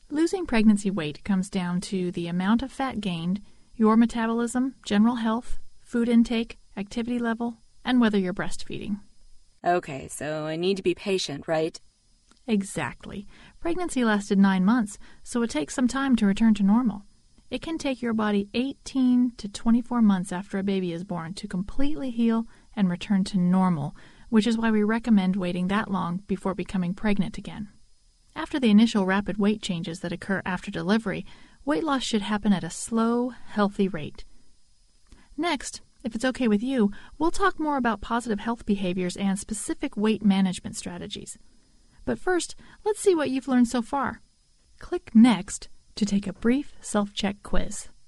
Losing pregnancy weight comes down to the amount of fat gained, your metabolism, general health, food intake, activity level, and whether you're breastfeeding. Okay, so I need to be patient, right? Exactly. Pregnancy lasted 9 months, so it takes some time to return to normal. It can take your body 18 to 24 months after a baby is born to completely heal and return to normal, which is why we recommend waiting that long before becoming pregnant again. After the initial rapid weight changes that occur after delivery, weight loss should happen at a slow, healthy rate. Next, if it's okay with you, we'll talk more about positive health behaviors and specific weight management strategies. But first, let's see what you've learned so far. Click Next to take a brief self-check quiz.